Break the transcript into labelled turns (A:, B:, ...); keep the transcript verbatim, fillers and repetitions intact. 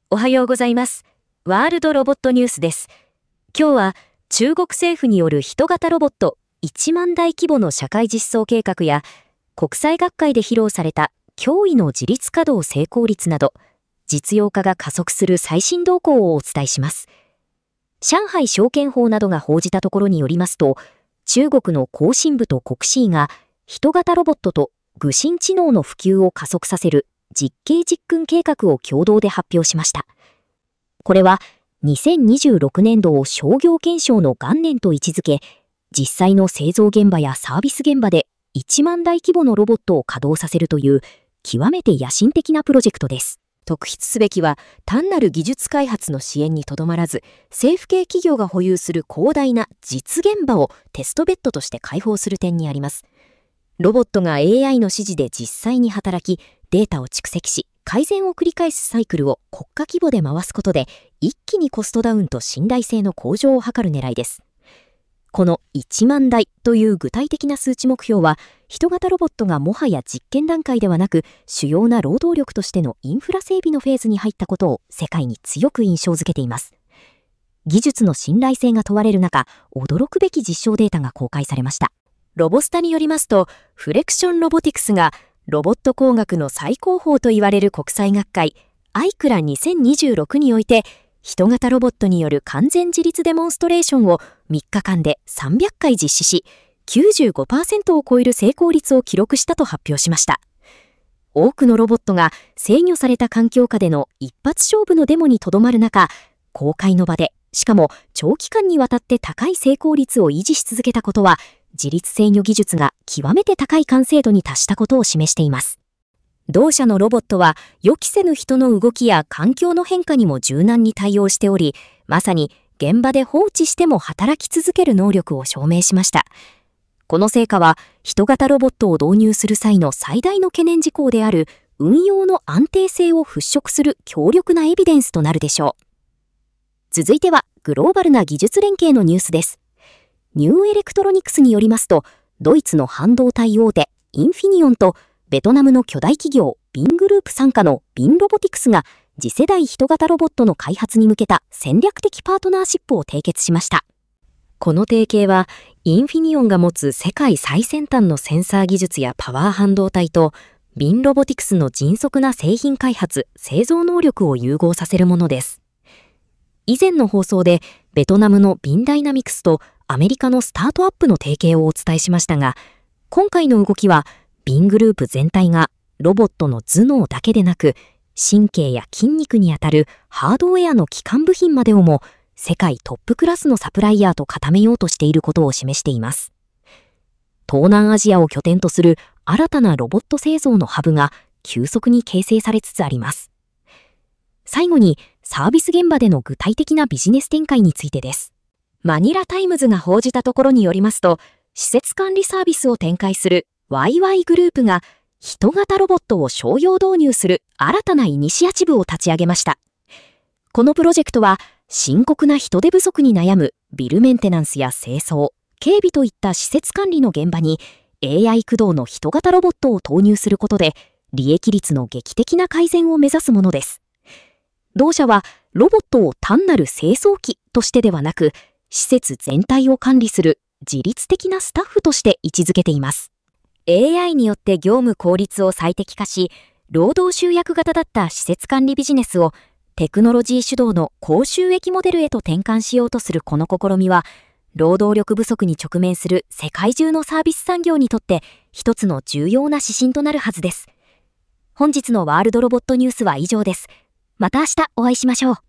A: おはようございます。ワールドロボットニュースです。今日は中国政府による人型ロボットいちまんだい規模の社会実装計画や国際学会で披露された驚異の自立稼働成功率など実用化が加速する最新動向をお伝えします。上海証券法などが報じたところによりますと、中国の工信部と国資が人型ロボットと具心知能の普及を加速させる実刑実訓計画を共同で発表しました。これはにせんにじゅうろくねんどを商業検証の元年と位置づけ、実際の製造現場やサービス現場でいちまんだい規模のロボットを稼働させるという極めて野心的なプロジェクトです。特筆すべきは単なる技術開発の支援にとどまらず、政府系企業が保有する広大な実現場をテストベッドとして開放する点にあります。ロボットが エーアイ の指示で実際に働き、データを蓄積し、改善を繰り返すサイクルを国家規模で回すことで、一気にコストダウンと信頼性の向上を図る狙いです。このいちまんだいという具体的な数値目標は、人型ロボットがもはや実験段階ではなく、主要な労働力としてのインフラ整備のフェーズに入ったことを世界に強く印象づけています。技術の信頼性が問われる中、驚くべき実証データが公開されました。ロボスタによりますと、フレクションロボティクスがロボット工学の最高峰といわれる国際学会アイクラにせんにじゅうろくにおいて、人型ロボットによる完全自立デモンストレーションをみっかかんでさんびゃっかい実施し、きゅうじゅうごパーセント を超える成功率を記録したと発表しました。多くのロボットが制御された環境下での一発勝負のデモにとどまる中、公開の場で、しかも長期間にわたって高い成功率を維持し続けたことは、自律制御技術が極めて高い完成度に達したことを示しています。同社のロボットは予期せぬ人の動きや環境の変化にも柔軟に対応しており、まさに現場で放置しても働き続ける能力を証明しました。この成果は人型ロボットを導入する際の最大の懸念事項である運用の安定性を払拭する強力なエビデンスとなるでしょう。続いてはグローバルな技術連携のニュースです。ニューエレクトロニクスによりますと、ドイツの半導体大手インフィニオンとベトナムの巨大企業ビングループ傘下のビンロボティクスが次世代人型ロボットの開発に向けた戦略的パートナーシップを締結しました。この提携はインフィニオンが持つ世界最先端のセンサー技術やパワー半導体とビンロボティクスの迅速な製品開発・製造能力を融合させるものです。以前の放送でベトナムのビンダイナミクスとアメリカのスタートアップの提携をお伝えしましたが、今回の動きはビングループ全体がロボットの頭脳だけでなく、神経や筋肉にあたるハードウェアの基幹部品までをも世界トップクラスのサプライヤーと固めようとしていることを示しています。東南アジアを拠点とする新たなロボット製造のハブが急速に形成されつつあります。最後にサービス現場での具体的なビジネス展開についてです。マニラタイムズが報じたところによりますと、施設管理サービスを展開するワイワイグループが人型ロボットを商用導入する新たなイニシアチブを立ち上げました。このプロジェクトは深刻な人手不足に悩むビルメンテナンスや清掃、警備といった施設管理の現場に エーアイ 駆動の人型ロボットを投入することで利益率の劇的な改善を目指すものです。同社はロボットを単なる清掃機としてではなく、施設全体を管理する自律的なスタッフとして位置づけています。エーアイ によって業務効率を最適化し、労働集約型だった施設管理ビジネスをテクノロジー主導の高収益モデルへと転換しようとするこの試みは、労働力不足に直面する世界中のサービス産業にとって一つの重要な指針となるはずです。本日のワールドロボットニュースは以上です。また明日お会いしましょう。